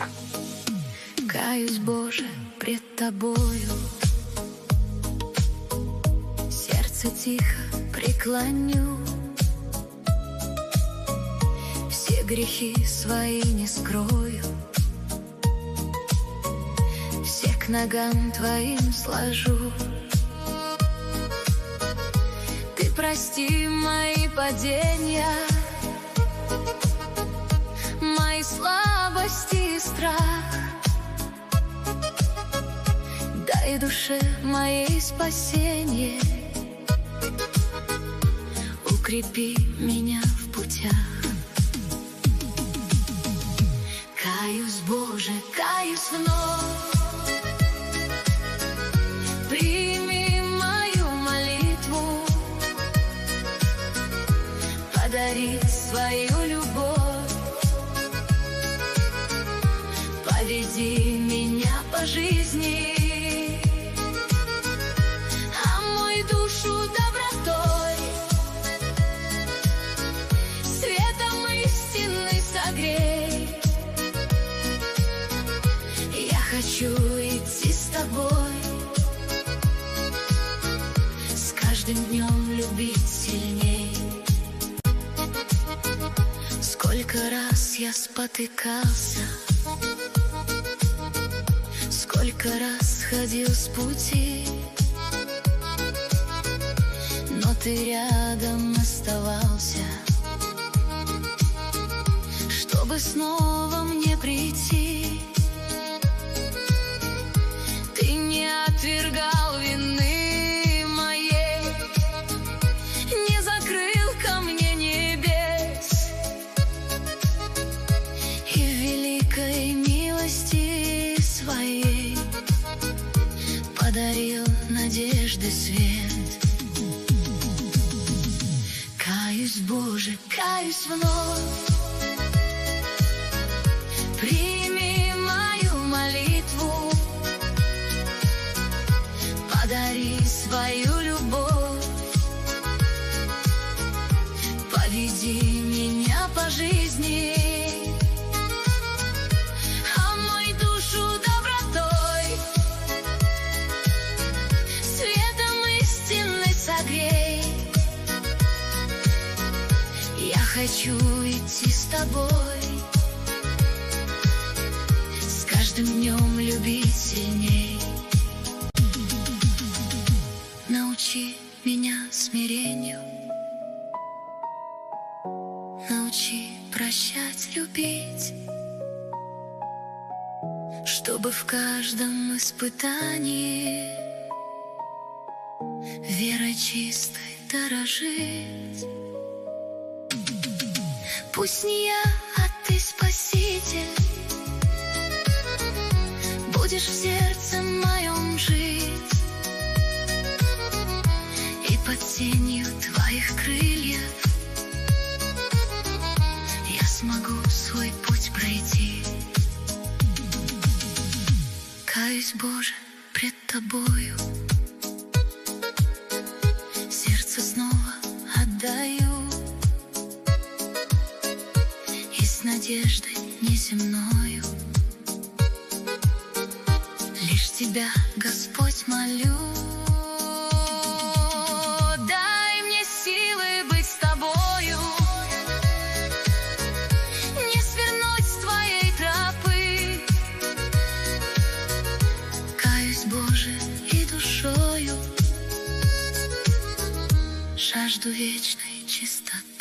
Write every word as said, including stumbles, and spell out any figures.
Каюсь, Боже, пред Тобою, сердце тихо преклоню, все грехи свои не скрою, все к ногам Твоим сложу. Ты прости мои падения, мои слабости и страх. Дай душе моей спасение, укрепи меня в путях. Каюсь, Боже, каюсь вновь, прими мою молитву, подари свою любовь, поведи меня по жизни, а мою душу добротой, светом истины согрей. Я хочу идти с Тобой, с каждым днем любить сильней. Сколько раз я спотыкался, сколько раз ходил с пути, но Ты рядом оставался, чтобы снова мне прийти. Ты не отвергал вины моей, не закрыл ко мне небес, и в великой милости Своей подарил надежды свет. Каюсь, Боже, каюсь вновь, прими мою молитву, подари свою любовь, поведи меня по жизни, а мою душу добротой, светом истины согрей. Я хочу идти с Тобой, с каждым днем любить сильней. Научи меня смирению, научи прощать, любить, чтобы в каждом испытании верой чистой дорожить. Пусть не я, а Ты, Спаситель, будешь в сердце моем жить, и под тенью Твоих крыльев я смогу свой путь пройти. Каюсь, Боже, пред Тобою, сердце снова отдаю, и с надеждой неземною лишь Тебя, Господь, молю. Дай мне силы быть с Тобою, не свернуть с Твоей тропы. Каюсь, Боже, и душою жажду вечной чистоты.